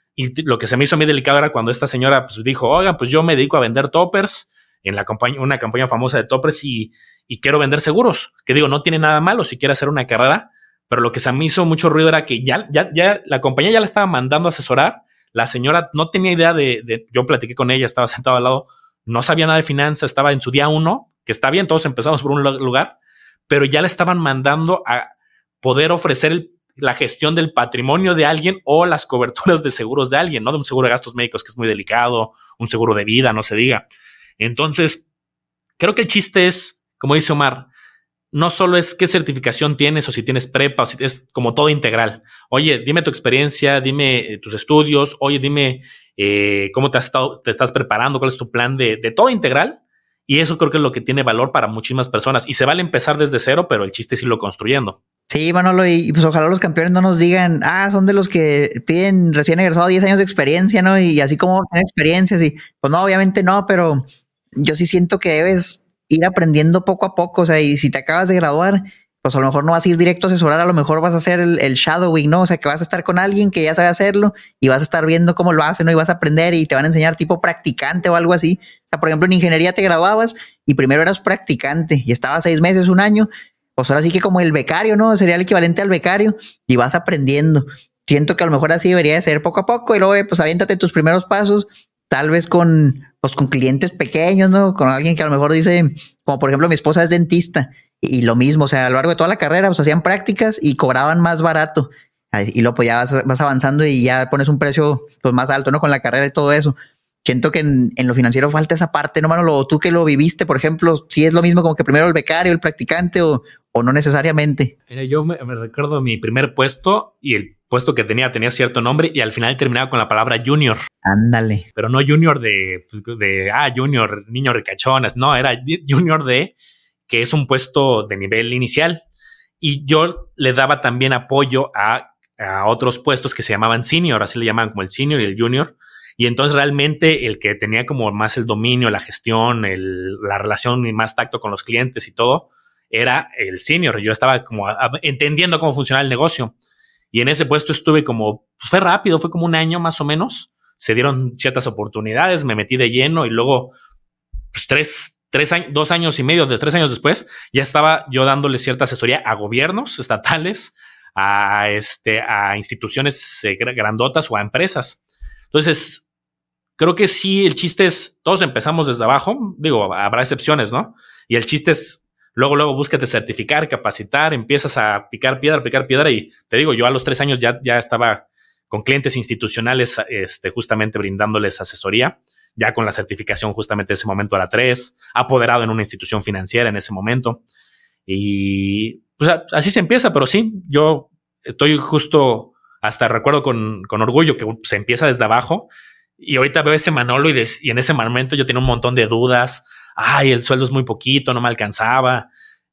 Y lo que se me hizo muy delicado era cuando esta señora pues, dijo, oigan, pues yo me dedico a vender toppers en la compañía, una campaña famosa de toppers y, y quiero vender seguros, que digo, no tiene nada malo si quiere hacer una carrera, pero lo que se me hizo mucho ruido era que ya, ya, ya la compañía ya la estaba mandando a asesorar, la señora no tenía idea de, de, yo platiqué con ella, estaba sentado al lado, no sabía nada de finanzas, estaba en su día uno, que está bien, todos empezamos por un lugar, pero ya le estaban mandando a poder ofrecer el, la gestión del patrimonio de alguien o las coberturas de seguros de alguien, ¿no? De un seguro de gastos médicos que es muy delicado, un seguro de vida, no se diga. Entonces, creo que el chiste es, como dice Omar, no solo es qué certificación tienes o si tienes prepa o si es como todo integral. Oye, dime tu experiencia, dime eh, tus estudios, oye, dime eh, cómo te, has estado, te estás preparando, cuál es tu plan de, de todo integral. Y eso creo que es lo que tiene valor para muchísimas personas. Y se vale empezar desde cero, pero el chiste es irlo construyendo. Sí, Manolo, y pues ojalá los campeones no nos digan, ah, son de los que piden recién egresado diez años de experiencia, ¿no? Y así como tener experiencias y pues no, obviamente no, pero yo sí siento que debes ir aprendiendo poco a poco, o sea, y si te acabas de graduar, pues a lo mejor no vas a ir directo a asesorar, a lo mejor vas a hacer el, el shadowing, ¿no? O sea, que vas a estar con alguien que ya sabe hacerlo y vas a estar viendo cómo lo hace, ¿no? Y vas a aprender y te van a enseñar tipo practicante o algo así. O sea, por ejemplo, en ingeniería te graduabas y primero eras practicante y estabas seis meses, un año, pues ahora sí que como el becario, ¿no? Sería el equivalente al becario y vas aprendiendo. Siento que a lo mejor así debería de ser poco a poco y luego, pues aviéntate tus primeros pasos, tal vez con, pues con clientes pequeños, ¿no? Con alguien que a lo mejor dice, como por ejemplo mi esposa es dentista y lo mismo, o sea, a lo largo de toda la carrera, pues hacían prácticas y cobraban más barato y luego pues ya vas, vas avanzando y ya pones un precio pues más alto, ¿no? Con la carrera y todo eso. Siento que en, en lo financiero falta esa parte, ¿no, Manolo? Tú que lo viviste, por ejemplo, si es lo mismo como que primero el becario, el practicante o, o no necesariamente. Mira, yo me, me recuerdo mi primer puesto y el puesto que tenía tenía cierto nombre y al final terminaba con la palabra junior. Ándale. Pero no junior de, de ah, junior, niño ricachones. No, era junior de que es un puesto de nivel inicial. Y yo le daba también apoyo a, a otros puestos que se llamaban senior, así le llamaban como el senior y el junior. Y entonces realmente el que tenía como más el dominio, la gestión, el, la relación y más tacto con los clientes y todo, era el senior. Yo estaba como a, a, entendiendo cómo funcionaba el negocio. Y en ese puesto estuve como, pues fue rápido, fue como un año más o menos. Se dieron ciertas oportunidades, me metí de lleno y luego, pues tres, tres años, dos años y medio, de tres años después, ya estaba yo dándole cierta asesoría a gobiernos estatales, a, este, a instituciones eh, grandotas o a empresas. Entonces, creo que sí, el chiste es, todos empezamos desde abajo, digo, habrá excepciones, ¿no? Y el chiste es, luego, luego búscate certificar, capacitar, empiezas a picar piedra, picar piedra y te digo, yo a los tres años ya, ya estaba con clientes institucionales, este, justamente brindándoles asesoría, ya con la certificación justamente en ese momento era tres, apoderado en una institución financiera en ese momento. Y pues así se empieza, pero sí, yo estoy justo, hasta recuerdo con, con orgullo que se empieza desde abajo. Y ahorita veo ese Manolo y, des, y en ese momento yo tenía un montón de dudas. Ay, el sueldo es muy poquito, no me alcanzaba.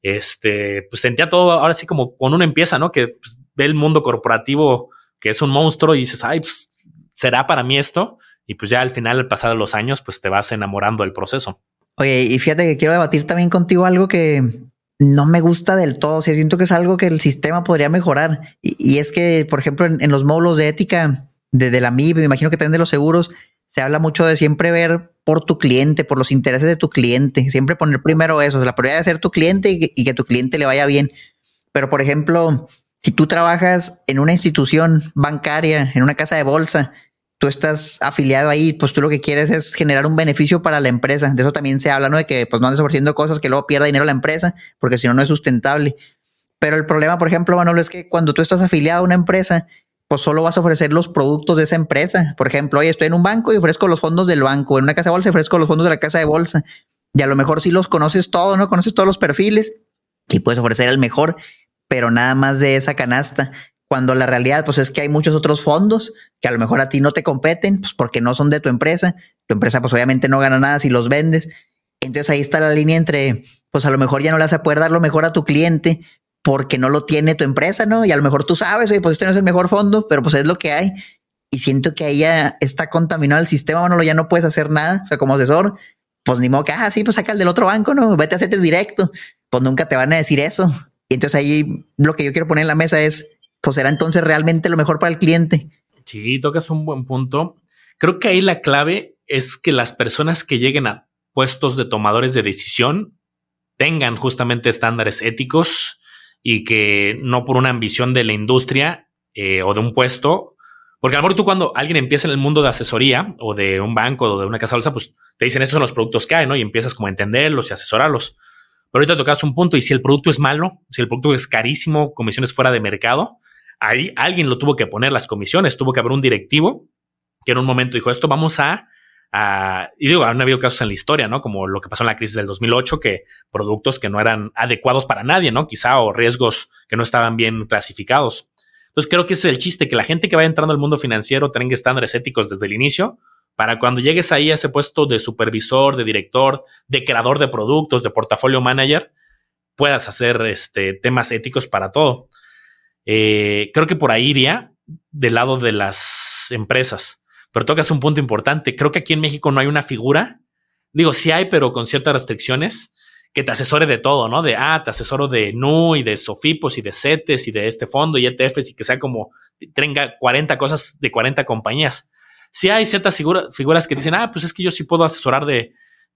Este, pues sentía todo ahora sí como cuando uno empieza, ¿no? Que pues, ve el mundo corporativo que es un monstruo y dices, ay, pues será para mí esto. Y pues ya al final, al pasar los años, pues te vas enamorando del proceso. Oye, y fíjate que quiero debatir también contigo algo que no me gusta del todo. O sea, siento que es algo que el sistema podría mejorar. Y, y es que, por ejemplo, en, en los módulos de ética de, de la M I B, me imagino que también de los seguros, se habla mucho de siempre ver por tu cliente, por los intereses de tu cliente, siempre poner primero eso, la prioridad de ser tu cliente y que, y que tu cliente le vaya bien. Pero, por ejemplo, si tú trabajas en una institución bancaria, en una casa de bolsa, tú estás afiliado ahí, pues tú lo que quieres es generar un beneficio para la empresa. De eso también se habla, ¿no? De que pues no andes ofreciendo cosas que luego pierda dinero la empresa, porque si no, no es sustentable. Pero el problema, por ejemplo, Manolo, es que cuando tú estás afiliado a una empresa, pues solo vas a ofrecer los productos de esa empresa. Por ejemplo, oye, estoy en un banco y ofrezco los fondos del banco. En una casa de bolsa ofrezco los fondos de la casa de bolsa. Y a lo mejor sí los conoces todo, ¿no? Conoces todos los perfiles y puedes ofrecer el mejor, pero nada más de esa canasta. Cuando la realidad, pues es que hay muchos otros fondos que a lo mejor a ti no te competen, pues porque no son de tu empresa. Tu empresa, pues obviamente no gana nada si los vendes. Entonces ahí está la línea entre, pues a lo mejor ya no le vas a poder dar lo mejor a tu cliente porque no lo tiene tu empresa, ¿no? Y a lo mejor tú sabes, oye, pues este no es el mejor fondo, pero pues es lo que hay. Y siento que ahí ya está contaminado el sistema, Manolo, ya no puedes hacer nada. O sea, como asesor, pues ni modo que, ah, sí, pues saca el del otro banco, ¿no? Vete a CETES directo. Pues nunca te van a decir eso. Y entonces ahí lo que yo quiero poner en la mesa es, pues será entonces realmente lo mejor para el cliente. Sí, tocas un buen punto. Creo que ahí la clave es que las personas que lleguen a puestos de tomadores de decisión tengan justamente estándares éticos y que no por una ambición de la industria eh, o de un puesto, porque a lo mejor tú cuando alguien empieza en el mundo de asesoría o de un banco o de una casa de bolsa, pues te dicen estos son los productos que hay, ¿no? Y empiezas como a entenderlos y asesorarlos. Pero ahorita tocas un punto y si el producto es malo, si el producto es carísimo, comisiones fuera de mercado, ahí alguien lo tuvo que poner, las comisiones, tuvo que haber un directivo que en un momento dijo, esto vamos a, a y digo, han habido casos en la historia, ¿no? Como lo que pasó en la crisis del dos mil ocho, que productos que no eran adecuados para nadie, ¿no? Quizá, o riesgos que no estaban bien clasificados. Entonces creo que ese es el chiste, que la gente que vaya entrando al mundo financiero tenga estándares éticos desde el inicio, para cuando llegues ahí a ese puesto de supervisor, de director, de creador de productos, de portafolio manager, puedas hacer este, temas éticos para todo. Eh, creo que por ahí iría del lado de las empresas. Pero tocas un punto importante. Creo que aquí en México no hay una figura, digo, sí hay, pero con ciertas restricciones, que te asesore de todo, ¿no? De, ah, te asesoro de N U y de Sofipos y de CETES y de este fondo y E T Fs, y que sea como, tenga cuarenta cosas de cuarenta compañías. Sí hay ciertas figura, figuras que dicen, ah, pues es que yo sí puedo asesorar de,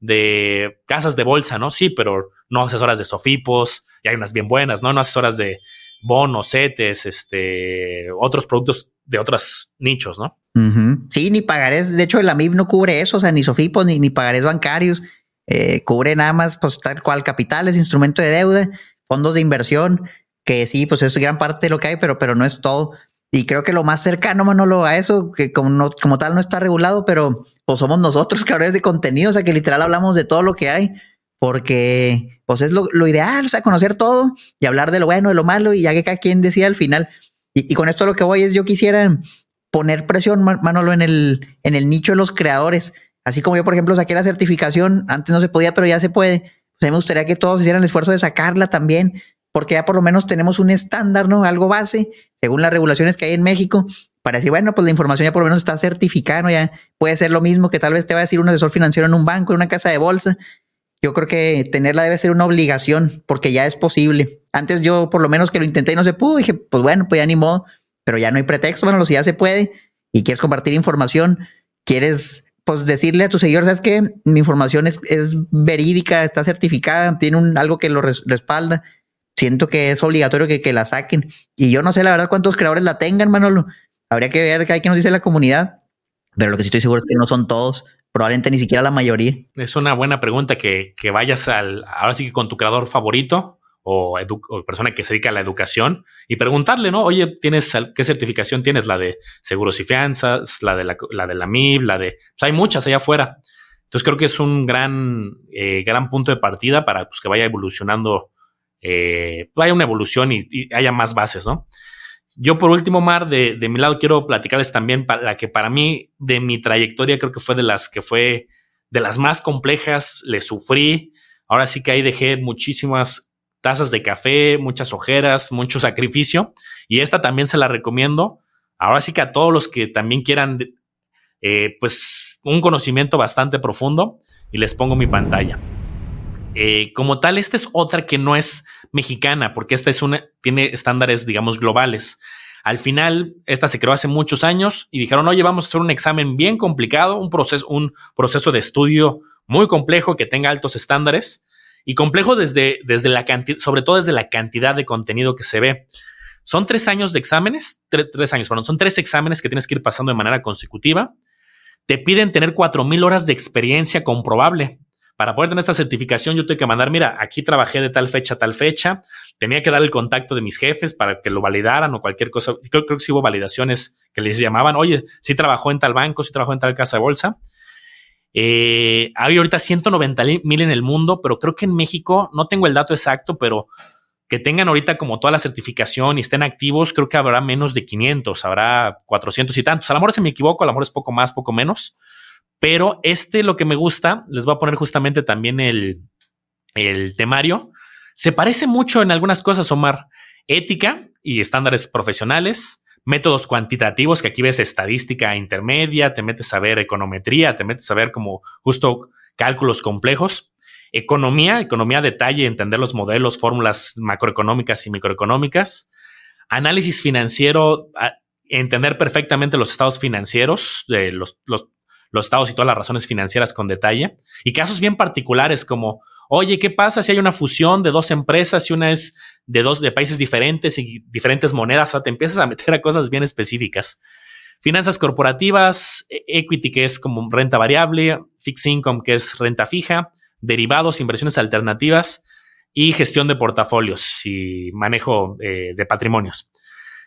de casas de bolsa, ¿no? Sí, pero no asesoras de Sofipos, y hay unas bien buenas, ¿no? No asesoras de bonos, CETES, este, otros productos de otros nichos, ¿no? Uh-huh. Sí, ni pagarés, de hecho la M I B no cubre eso, o sea, ni Sofipos, ni, ni pagarés bancarios, eh, cubre nada más, pues tal cual, capitales, instrumento de deuda, fondos de inversión, que sí, pues es gran parte de lo que hay, pero, pero no es todo. Y creo que lo más cercano, Manolo, a eso, que como, no, como tal no está regulado, pero pues somos nosotros, creadores de contenido, o sea, que literal hablamos de todo lo que hay, porque pues es lo, lo ideal, o sea, conocer todo y hablar de lo bueno, de lo malo, y ya que cada quien decía al final. Y, y con esto lo que voy es, yo quisiera poner presión, Manolo, en el, en el nicho de los creadores. Así como yo, por ejemplo, saqué la certificación, antes no se podía, pero ya se puede. Pues a mí me gustaría que todos hicieran el esfuerzo de sacarla también, porque ya por lo menos tenemos un estándar, ¿no? Algo base, según las regulaciones que hay en México, para decir, bueno, pues la información ya por lo menos está certificada, ¿no? Ya puede ser lo mismo que tal vez te va a decir un asesor financiero en un banco, en una casa de bolsa. Yo creo que tenerla debe ser una obligación, porque ya es posible. Antes yo por lo menos que lo intenté y no se pudo, dije, pues bueno, pues ya ni modo, pero ya no hay pretexto. Bueno, si ya se puede y quieres compartir información, quieres pues decirle a tus seguidores, ¿sabes qué? Mi información es, es verídica, está certificada, tiene un, algo que lo res, respalda. Siento que es obligatorio que, que la saquen. Y yo no sé la verdad cuántos creadores la tengan, Manolo. Habría que ver qué hay que nos dice la comunidad, pero lo que sí estoy seguro es que no son todos. Probablemente ni siquiera la mayoría. Es una buena pregunta que, que vayas al, ahora sí que con tu creador favorito o, edu, o persona que se dedica a la educación y preguntarle, ¿no? Oye, ¿tienes qué certificación tienes? La de seguros y fianzas, la de la, la de la M I B, la de, pues hay muchas allá afuera. Entonces creo que es un gran, eh, gran punto de partida para pues, que vaya evolucionando, eh, vaya una evolución y, y haya más bases, ¿no? Yo, por último, Mar, de, de mi lado, quiero platicarles también para la que para mí, de mi trayectoria, creo que fue de las que fue de las más complejas, le sufrí. Ahora sí que ahí dejé muchísimas tazas de café, muchas ojeras, mucho sacrificio. Y esta también se la recomiendo. Ahora sí que a todos los que también quieran, eh, pues, un conocimiento bastante profundo, y les pongo mi pantalla. Eh, como tal, esta es otra que no es mexicana, porque esta es una, tiene estándares, digamos, globales. Al final, esta se creó hace muchos años y dijeron, oye, vamos a hacer un examen bien complicado, un proceso, un proceso de estudio muy complejo que tenga altos estándares y complejo desde, desde la cantidad, sobre todo desde la cantidad de contenido que se ve. Son tres años de exámenes, tre, tres años, perdón, son tres exámenes que tienes que ir pasando de manera consecutiva. Te piden tener cuatro mil horas de experiencia comprobable. Para poder tener esta certificación, yo tengo que mandar, mira, aquí trabajé de tal fecha a tal fecha, tenía que dar el contacto de mis jefes para que lo validaran o cualquier cosa. Creo, creo que sí hubo validaciones que les llamaban, oye, sí trabajó en tal banco, sí trabajó en tal casa de bolsa. Eh, hay ahorita ciento noventa mil en el mundo, pero creo que en México, no tengo el dato exacto, pero que tengan ahorita como toda la certificación y estén activos, creo que habrá menos de quinientos, habrá cuatrocientos y tantos. A lo mejor se me equivoco, a lo mejor es poco más, poco menos. Pero este, lo que me gusta, les voy a poner justamente también el, el temario. Se parece mucho en algunas cosas, Omar. Ética y estándares profesionales, métodos cuantitativos, que aquí ves estadística intermedia, te metes a ver econometría, te metes a ver como justo cálculos complejos. Economía, economía a detalle, entender los modelos, fórmulas macroeconómicas y microeconómicas. Análisis financiero, entender perfectamente los estados financieros, de los, los los estados y todas las razones financieras con detalle, y casos bien particulares como, oye, ¿qué pasa si hay una fusión de dos empresas y una es de dos de países diferentes y diferentes monedas? O sea, te empiezas a meter a cosas bien específicas. Finanzas corporativas, equity, que es como renta variable, fixed income, que es renta fija, derivados, inversiones alternativas y gestión de portafolios y manejo eh, de patrimonios.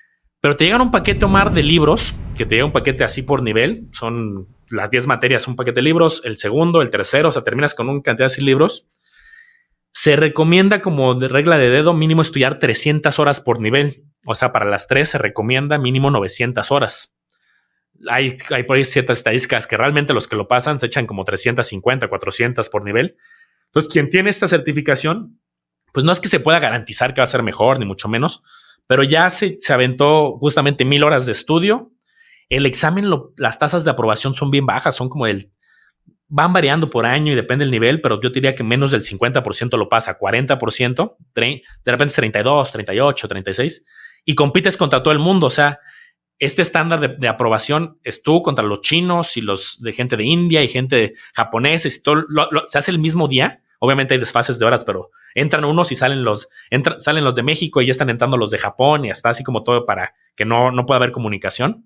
Pero te llegan un paquete, Omar, de libros, que te llega un paquete así por nivel. Son las diez materias, un paquete de libros, el segundo, el tercero, o sea, terminas con una cantidad de libros. Se recomienda como de regla de dedo mínimo estudiar trescientas horas por nivel. O sea, para las tres se recomienda mínimo novecientas horas. Hay, hay por ahí ciertas estadísticas que realmente los que lo pasan se echan como trescientas cincuenta, cuatrocientas por nivel. Entonces, quien tiene esta certificación, pues no es que se pueda garantizar que va a ser mejor, ni mucho menos, pero ya se, se aventó justamente mil horas de estudio. El examen, lo, las tasas de aprobación son bien bajas, son como el, van variando por año y depende del nivel, pero yo diría que menos del cincuenta por ciento lo pasa, cuarenta por ciento, de repente es treinta y dos, treinta y ocho, treinta y seis, y compites contra todo el mundo. O sea, este estándar de, de aprobación es tú contra los chinos y los de gente de India y gente de japoneses y todo. Lo, lo, se hace el mismo día. Obviamente hay desfases de horas, pero entran unos y salen los, entran, salen los de México y ya están entrando los de Japón y hasta así como todo para que no, no pueda haber comunicación.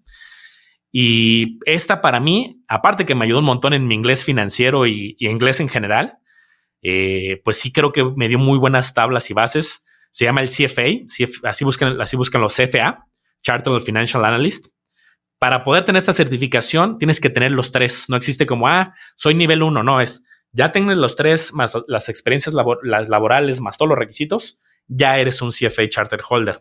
Y esta para mí, aparte que me ayudó un montón en mi inglés financiero y, y inglés en general, eh, pues sí creo que me dio muy buenas tablas y bases. Se llama el C F A, C F, así buscan, así buscan los C F A. Chartered Financial Analyst. Para poder tener esta certificación tienes que tener los tres. No existe como, ah, soy nivel uno. No, es, ya tienes los tres más las experiencias labor, las laborales más todos los requisitos, ya eres un C F A Charter Holder.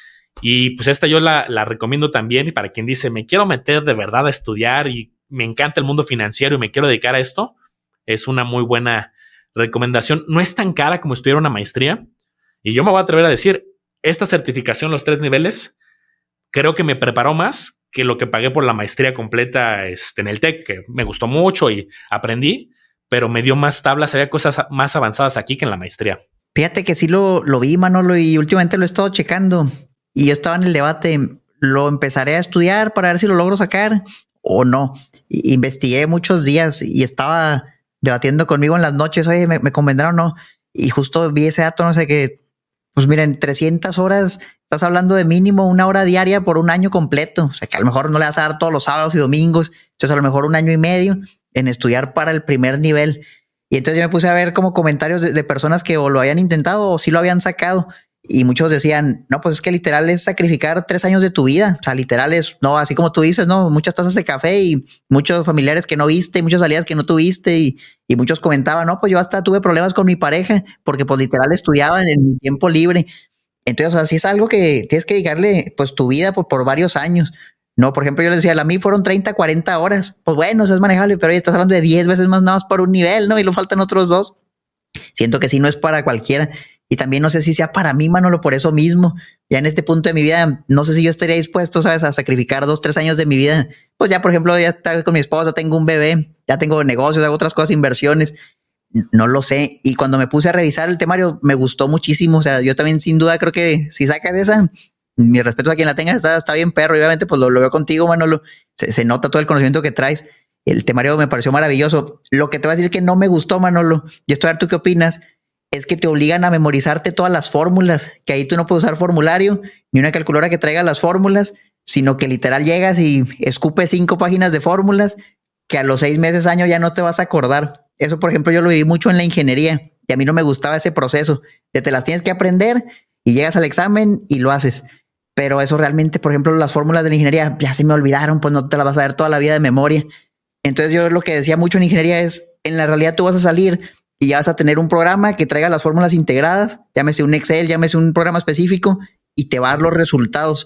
Y pues esta yo la, la recomiendo también. Y para quien dice, me quiero meter de verdad a estudiar y me encanta el mundo financiero y me quiero dedicar a esto, es una muy buena recomendación. No es tan cara como estudiar una maestría. Y yo me voy a atrever a decir, esta certificación, los tres niveles, creo que me preparó más que lo que pagué por la maestría completa este, en el TEC, que me gustó mucho y aprendí, pero me dio más tablas, había cosas más avanzadas aquí que en la maestría. Fíjate que sí lo, lo vi, Manolo, y últimamente lo he estado checando. Y yo estaba en el debate, ¿lo empezaré a estudiar para ver si lo logro sacar o no? Y, investigué muchos días y estaba debatiendo conmigo en las noches, oye, ¿me, me convendrá o no? Y justo vi ese dato, no sé qué. Pues miren, trescientas horas, estás hablando de mínimo una hora diaria por un año completo. O sea, que a lo mejor no le vas a dar todos los sábados y domingos. Entonces, a lo mejor un año y medio en estudiar para el primer nivel. Y entonces yo me puse a ver como comentarios de, de personas que o lo habían intentado o sí lo habían sacado. Y muchos decían, no, pues es que literal es sacrificar tres años de tu vida. O sea, literal es, no, así como tú dices, no, muchas tazas de café y muchos familiares que no viste, muchas salidas que no tuviste y, y muchos comentaban, no, pues yo hasta tuve problemas con mi pareja porque pues literal estudiaba en, en mi tiempo libre. Entonces, así es algo que tienes que dedicarle pues tu vida por, por varios años. No, por ejemplo, yo les decía, a mí fueron treinta, cuarenta horas. Pues bueno, eso es manejable, pero ya estás hablando de diez veces más nada más por un nivel, ¿no? Y lo faltan otros dos. Siento que sí no es para cualquiera. Y también no sé si sea para mí, Manolo, por eso mismo. Ya en este punto de mi vida, no sé si yo estaría dispuesto, ¿sabes?, a sacrificar dos, tres años de mi vida. Pues ya, por ejemplo, ya estoy con mi esposa, tengo un bebé, ya tengo negocios, hago otras cosas, inversiones. No lo sé. Y cuando me puse a revisar el temario, me gustó muchísimo. O sea, yo también sin duda creo que si sacas esa, mi respeto a quien la tenga, está, está bien perro. Y obviamente pues lo, lo veo contigo, Manolo. Se, se nota todo el conocimiento que traes. El temario me pareció maravilloso. Lo que te voy a decir que no me gustó, Manolo, y esto a ver tú qué opinas, es que te obligan a memorizarte todas las fórmulas, que ahí tú no puedes usar formulario, ni una calculadora que traiga las fórmulas, sino que literal llegas y escupes cinco páginas de fórmulas que a los seis meses, año ya no te vas a acordar. Eso, por ejemplo, yo lo viví mucho en la ingeniería y a mí no me gustaba ese proceso de te las tienes que aprender y llegas al examen y lo haces. Pero eso realmente, por ejemplo, las fórmulas de la ingeniería ya se me olvidaron, pues no te las vas a ver toda la vida de memoria. Entonces yo lo que decía mucho en ingeniería es, en la realidad tú vas a salir y ya vas a tener un programa que traiga las fórmulas integradas, llámese un Excel, llámese un programa específico y te va a dar los resultados.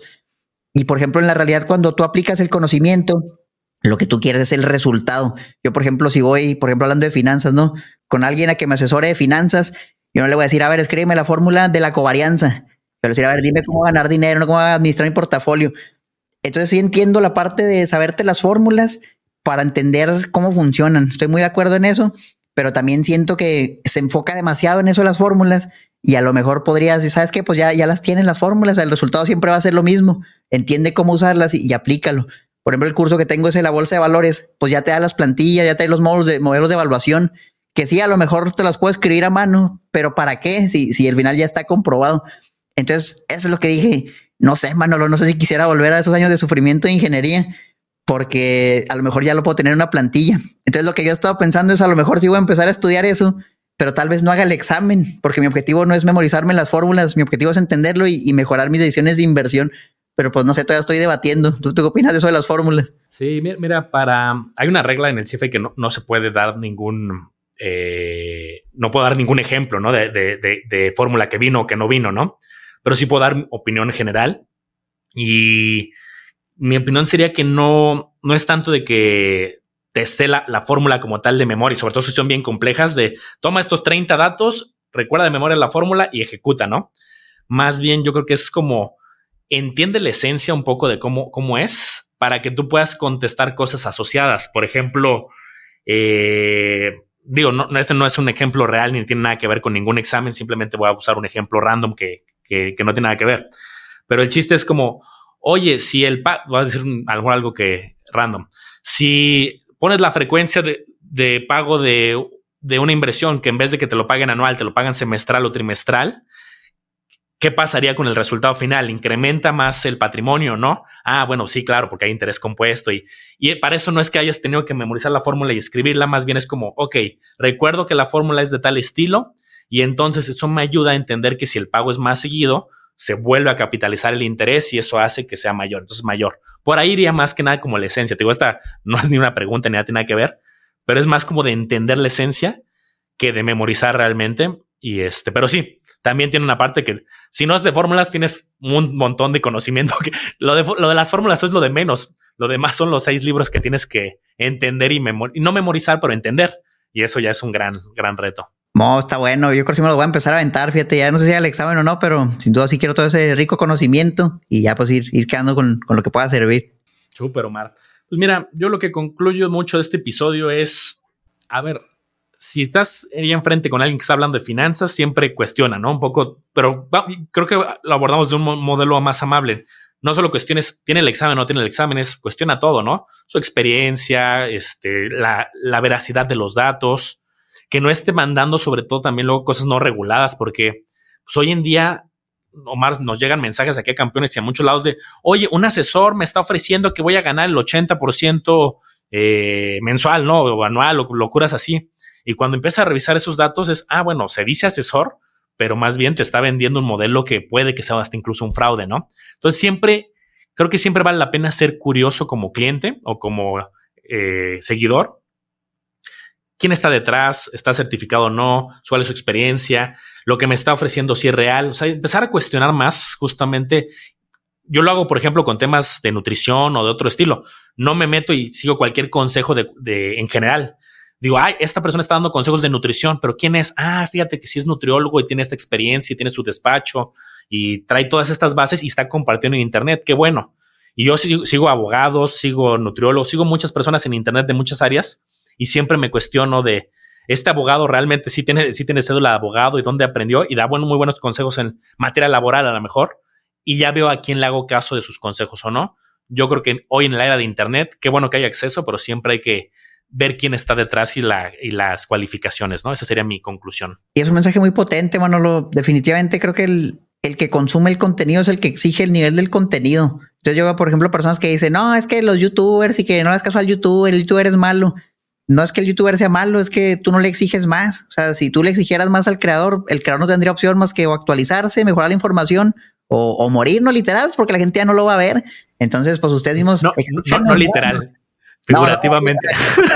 Y por ejemplo, en la realidad, cuando tú aplicas el conocimiento, lo que tú quieres es el resultado. Yo, por ejemplo, si voy, por ejemplo, hablando de finanzas, ¿no? Con alguien a que me asesore de finanzas, yo no le voy a decir, a ver, escríbeme la fórmula de la covarianza. Pero decir, a ver, dime cómo ganar dinero, no cómo administrar mi portafolio. Entonces sí entiendo la parte de saberte las fórmulas para entender cómo funcionan. Estoy muy de acuerdo en eso, pero también siento que se enfoca demasiado en eso de las fórmulas y a lo mejor podrías decir, ¿sabes qué? Pues ya, ya las tienen las fórmulas, el resultado siempre va a ser lo mismo. Entiende cómo usarlas y, y aplícalo. Por ejemplo, el curso que tengo es de la bolsa de valores, pues ya te da las plantillas, ya te da los modelos de, modelos de evaluación, que sí, a lo mejor te las puedo escribir a mano, pero ¿para qué? Si, si el final ya está comprobado. Entonces, eso es lo que dije. No sé, Manolo, no sé si quisiera volver a esos años de sufrimiento de ingeniería, porque a lo mejor ya lo puedo tener en una plantilla. Entonces, lo que yo estaba pensando es a lo mejor sí voy a empezar a estudiar eso, pero tal vez no haga el examen, porque mi objetivo no es memorizarme las fórmulas, mi objetivo es entenderlo y, y mejorar mis decisiones de inversión. pero pues no sé, todavía estoy debatiendo. ¿Tú, tú qué opinas de eso de las fórmulas? Sí, mira, mira, para hay una regla en el C I F E que no, no se puede dar ningún, eh, no puedo dar ningún ejemplo, ¿no? De, de, de, de fórmula que vino o que no vino, ¿no? Pero sí puedo dar opinión general y mi opinión sería que no, no es tanto de que te sé la, la fórmula como tal de memoria, sobre todo si son bien complejas, de toma estos treinta datos, recuerda de memoria la fórmula y ejecuta, ¿no? Más bien yo creo que es como entiende la esencia un poco de cómo, cómo es para que tú puedas contestar cosas asociadas. Por ejemplo, eh, digo, no, este no es un ejemplo real ni tiene nada que ver con ningún examen, simplemente voy a usar un ejemplo random que, que, que no tiene nada que ver. Pero el chiste es como, oye, si el pago, voy a decir algo, algo que random, si pones la frecuencia de, de pago de, de una inversión que en vez de que te lo paguen anual, te lo pagan semestral o trimestral, ¿qué pasaría con el resultado final? ¿Incrementa más el patrimonio, no? Ah, bueno, sí, claro, porque hay interés compuesto y, y para eso no es que hayas tenido que memorizar la fórmula y escribirla, más bien es como, ok, recuerdo que la fórmula es de tal estilo y entonces eso me ayuda a entender que si el pago es más seguido, se vuelve a capitalizar el interés y eso hace que sea mayor, entonces mayor. Por ahí iría más que nada como la esencia. Te digo, esta no es ni una pregunta ni nada tiene nada que ver, pero es más como de entender la esencia que de memorizar realmente. Y este, pero sí, también tiene una parte que si no es de fórmulas, tienes un montón de conocimiento. Que lo, de, lo de las fórmulas es lo de menos. Lo demás son los seis libros que tienes que entender y, memor y no memorizar, pero entender. Y eso ya es un gran, gran reto. No, está bueno. Yo creo que sí me lo voy a empezar a aventar. Fíjate, ya no sé si al examen o no, pero sin duda sí quiero todo ese rico conocimiento y ya pues ir, ir quedando con, con lo que pueda servir. Súper, Omar. Pues mira, yo lo que concluyo mucho de este episodio es, a ver, si estás ahí enfrente con alguien que está hablando de finanzas, siempre cuestiona, ¿no? Un poco, pero creo que lo abordamos de un modelo más amable. No solo cuestiones, tiene el examen o no tiene el examen, es cuestiona todo, ¿no? Su experiencia, este, la, la veracidad de los datos, que no esté mandando sobre todo también luego cosas no reguladas, porque pues, hoy en día, Omar, nos llegan mensajes aquí a Campeones y a muchos lados de, oye, un asesor me está ofreciendo que voy a ganar el ochenta por ciento eh, mensual, ¿no? O anual, o locuras así. Y cuando empiezas a revisar esos datos es, ah, bueno, se dice asesor, pero más bien te está vendiendo un modelo que puede que sea hasta incluso un fraude, ¿no? Entonces siempre, creo que siempre vale la pena ser curioso como cliente o como eh, seguidor. ¿Quién está detrás? ¿Está certificado o no? ¿Cuál es su experiencia? ¿Lo que me está ofreciendo si es real? O sea, empezar a cuestionar más justamente. Yo lo hago, por ejemplo, con temas de nutrición o de otro estilo. No me meto y sigo cualquier consejo de, de en general. Digo, ay, esta persona está dando consejos de nutrición, pero ¿quién es? Ah, fíjate que sí es nutriólogo y tiene esta experiencia y tiene su despacho y trae todas estas bases y está compartiendo en internet. Qué bueno. Y yo sigo, sigo abogados, sigo nutriólogos, sigo muchas personas en internet de muchas áreas y siempre me cuestiono de este abogado realmente sí tiene, sí tiene cédula de abogado y dónde aprendió y da bueno, muy buenos consejos en materia laboral a lo mejor y ya veo a quién le hago caso de sus consejos o no. Yo creo que hoy en la era de internet, qué bueno que hay acceso, pero siempre hay que ver quién está detrás y, la, y las cualificaciones, ¿no? Esa sería mi conclusión. Y es un mensaje muy potente, Manolo. Definitivamente creo que el, el que consume el contenido es el que exige el nivel del contenido. Entonces yo veo, por ejemplo, personas que dicen, no, es que los youtubers y que no le das caso al youtuber, el youtuber es malo. No es que el youtuber sea malo, es que tú no le exiges más. O sea, si tú le exigieras más al creador, el creador no tendría opción más que o actualizarse, mejorar la información o, o morir, no literal, porque la gente ya no lo va a ver. Entonces, pues ustedes mismos... No, no, no literal. Figurativamente.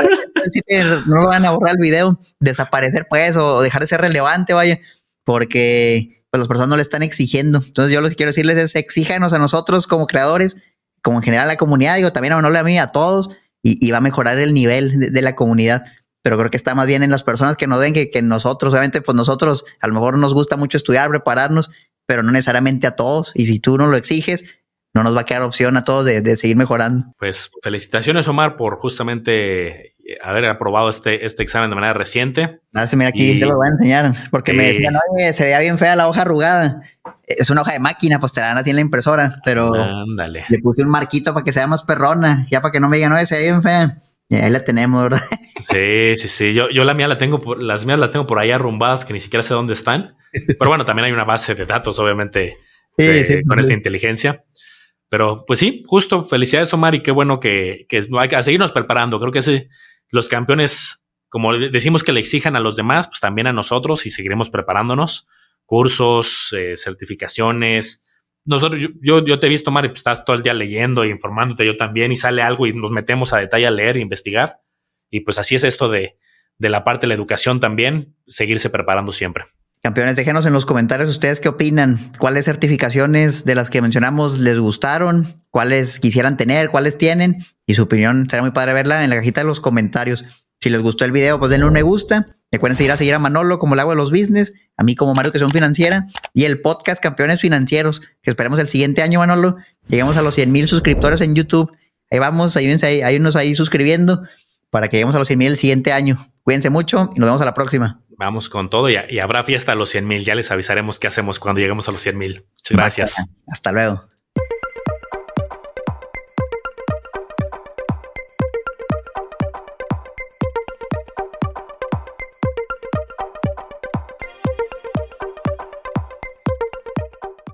No, no, no, no van a borrar el video, desaparecer pues o dejar de ser relevante, vaya, porque pues las personas no le están exigiendo. Entonces yo lo que quiero decirles es exíjanos a nosotros como creadores, como en general a la comunidad, digo también a Manolo, a mí, a todos, y, y va a mejorar el nivel de, de la comunidad. Pero creo que está más bien en las personas que nos ven que, que nosotros. Obviamente pues nosotros a lo mejor nos gusta mucho estudiar, prepararnos, pero no necesariamente a todos, y si tú no lo exiges, no nos va a quedar opción a todos de, de seguir mejorando. Pues felicitaciones, Omar, por justamente haber aprobado este, este examen de manera reciente. Ah, sí, mira, aquí y, se lo voy a enseñar, porque eh, me decían, oye, se veía bien fea la hoja arrugada. Es una hoja de máquina, pues te la dan así en la impresora, pero ándale. Le puse un marquito para que sea más perrona, ya para que no me digan, oye, se ve bien fea. Y ahí la tenemos, ¿verdad? Sí, sí, sí. Yo, yo la mía la tengo, por, las mías las tengo por ahí arrumbadas que ni siquiera sé dónde están. Pero bueno, también hay una base de datos, obviamente, sí, de, sí, con sí. esta inteligencia. Pero pues sí, justo, felicidades, Omar, y qué bueno que, que hay que seguirnos preparando. Creo que sí, los campeones, como decimos que le exijan a los demás, pues también a nosotros y seguiremos preparándonos. Cursos, eh, certificaciones, nosotros, yo, yo, yo te he visto, Mario, pues estás todo el día leyendo e informándote, yo también, y sale algo y nos metemos a detalle a leer e investigar. Y pues así es esto de, de la parte de la educación también, seguirse preparando siempre. Campeones, déjenos en los comentarios ustedes qué opinan, cuáles certificaciones de las que mencionamos les gustaron, cuáles quisieran tener, cuáles tienen, y su opinión será muy padre verla en la cajita de los comentarios. Si les gustó el video, pues denle un me gusta. Recuerden seguir a seguir a Manolo como el agua de los business, a mí como Mario que son financiera, y el podcast Campeones Financieros, que esperemos el siguiente año, Manolo, lleguemos a los cien mil suscriptores en YouTube. Ahí vamos, ayúdense ahí, hay unos ahí suscribiendo para que lleguemos a los cien mil el siguiente año. Cuídense mucho y nos vemos a la próxima. Vamos con todo y, y habrá fiesta a los cien mil. Ya les avisaremos qué hacemos cuando lleguemos a los cien mil. Gracias. Hasta luego.